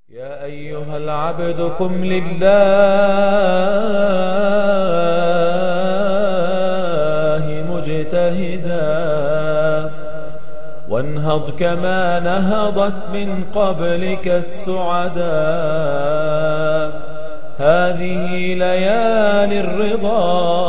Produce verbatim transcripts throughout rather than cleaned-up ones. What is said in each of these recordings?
يا أيها العبد قم لله مجتهدا، وانهض كما نهضت من قبلك السعداء. هذه ليالي الرضا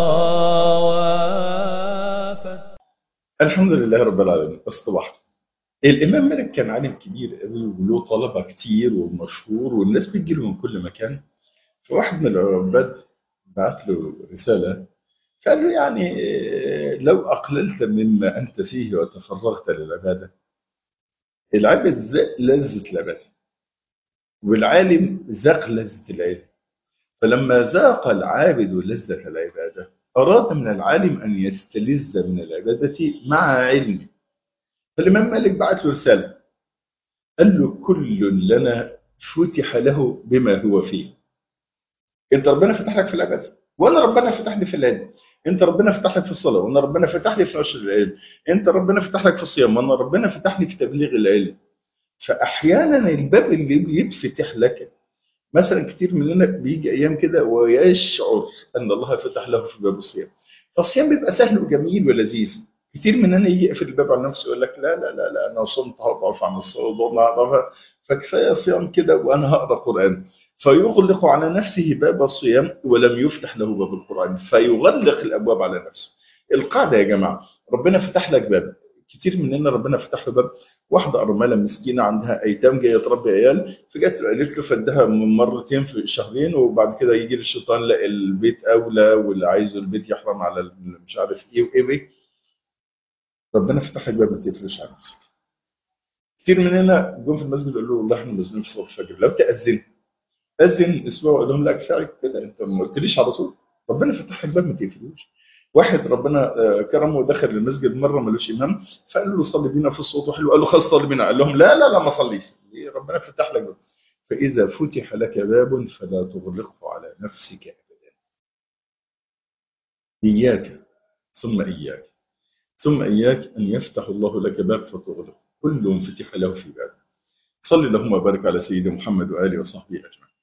وافت. الحمد لله رب العالمين. اصطبح الإمام مالك كان عالم كبير قوي وله طلبة كتير ومشهور والناس بتجيله من كل مكان. فواحد من العباد بعت له رسالة، قال له يعني إيه، لو أقللت مما أنت فيه وتفرغت للعبادة. العبد ذاق لذة العبادة والعالم ذاق لذة العلم. فلما ذاق العابد لذة العبادة أراد من العالم أن يستلذ من العبادة مع علمه. فالإمام مالك بعت له رسالة، قال له كل لنا فتح له بما هو فيه. انت ربنا فتح لك في العباده، وانا ربنا فتح لي في العلم. انت ربنا فتح لك في الصلاه، وانا ربنا فتح لي في نشر العلم. انت ربنا فتح لك في الصيام، وانا ربنا فتح لي في تبليغ العلم. فاحيانا الباب اللي بيتفتح لك، مثلا كتير مننا بيجي ايام كده ويشعر ان الله فتح له في باب الصيام، فالصيام بيبقى سهل وجميل ولذيذ. كتير مننا يجي يقفل الباب على نفسه يقول لك لا لا لا لا انا صمت هضعف عن الصلاه وما هضعف، فكفايه صيام كده وانا هقرا قران. فيغلق على نفسه باب الصيام ولم يفتح له باب القران، فيغلق الابواب على نفسه. القاعده يا جماعه، ربنا فتح لك باب. كتير مننا ربنا فتح له باب. واحده ارمله مسكينه عندها ايتام جايه تربي عيال، فجت قالت له فدها من مرتين في شهرين، وبعد كده يجي الشيطان لاقي البيت اولى واللي عايزه البيت يحرم على ال- مش عارف ايه وايه وايه. ربنا فتح لك باب ما تقفلوش على نفسك. كتير مننا جم في المسجد قالوا له والله احنا مسجونين في صلاه الفجر، لو تاذن اذن اسبوع وقال لهم لا كفايه عليك كده، انت ما قلتليش على طول. ربنا فتح لك باب ما تقفلوش. واحد ربنا آه، كرمه ودخل المسجد مره ملوش امام، فقال له صلي بينا في الصوت وحلو، قال له خلاص صلي بينا، قال لهم لا لا لا ما صليش. ليه؟ ربنا فتح لك باب. فاذا فتح لك باب فلا تغلقه على نفسك ابدا. اياك ثم اياك ثم اياك ان يفتح الله لك باب فتغلق. كل فتح له في باب. صلي اللهم وبارك على سيدنا محمد واله وصحبه اجمعين.